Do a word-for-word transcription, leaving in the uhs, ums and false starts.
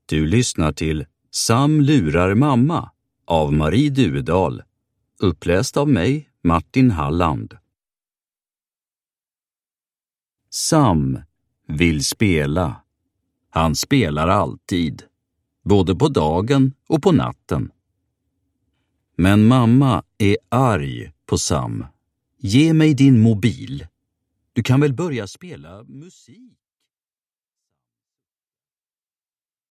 Du lyssnar till Sam lurar mamma av Marie Duvedal, uppläst av mig, Martin Halland. Sam vill spela. Han spelar alltid, både på dagen och på natten. Men mamma är arg på Sam. Ge mig din mobil. Du kan väl börja spela musik?